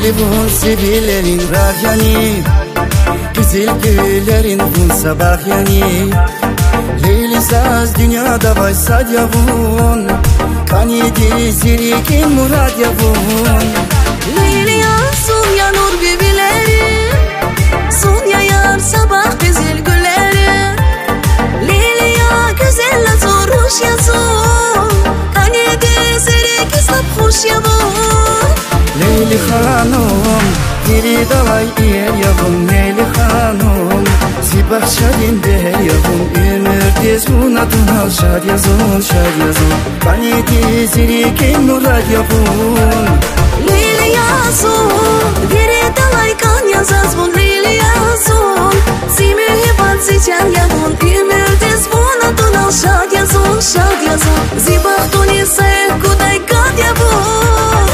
Leyli bun sevilerin rahyani, güzel güllerin bun sabah yani. Leyli saz dünyada vay sadya bun, kaniydi zirikin murad ya bun. Leyli yansın ya nur bibileri, son ya yar sabah güzel gülleri. Leyli ya güzel zor hoş ya son, kaniydi zirikin sab hoş ya bun. Leyli hanım, diri davay yer yavrum Leyli hanım, zibah şadin der yavrum. Ömür tez bunatın al şad yazın, şad yazın. Kaniydi zirikin murad yavrum. Leyli yazın, diri davay kan yazaz bun. Leyli yazın, simi hebat seçen yavrum. Ömür tez bunatın al şad yazın, şad yazın. Zibah doni sayık kuday kad yavrum.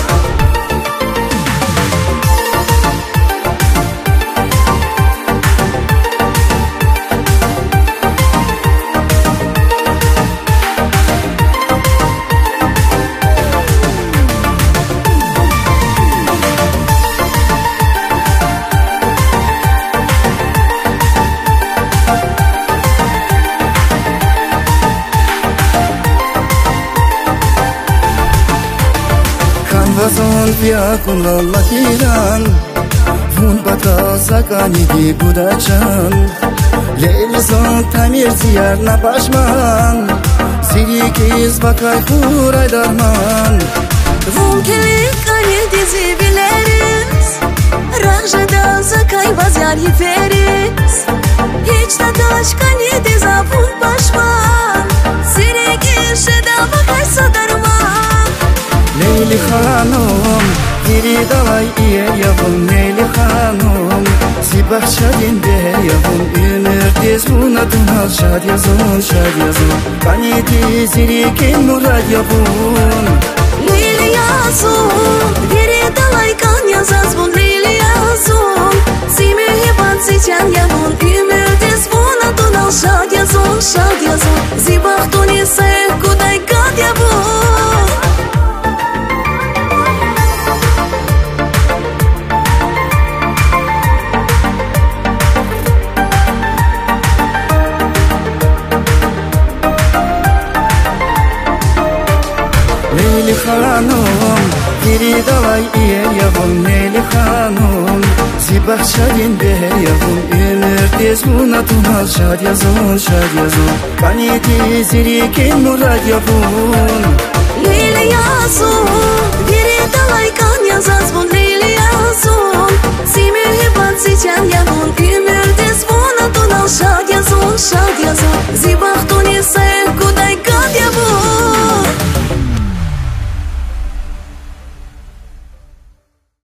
Vazon via kun Allah ilan, vun bata zakani di budachan. Leyli son tamir ziyar na başman, ziri kiz bakay kuray darman. Vun kelik kani dizi bileriz, rajada zakay vaziyar yiferiz. Hiç da taş kani diza vun başman, ziri kirşeda bakay sadarman. Leyli hanım, diri davay yer yavrum Leyli hanım, zibah şadin der yavrum. Ömür tez bunatın al şad yazın, şad yazın. Kaniydi zirikin murad yavrum. Leyli yazın, diri davay kan yazaz bun. Leyli yazın, simi hebat seçen yavrum. Ömür tez bunatın al şad yazın, şad yazın. Zibah doni sayık kuday kad yavrum. Leyli hanım, diri davay yer yavrum Leyli hanım, zibah şadin der yavrum. Ömür tez bunatın al şad yazın, şad yazın. Kaniydi zirikin murad yavrum. Leyli yazın, diri davay kan yazın.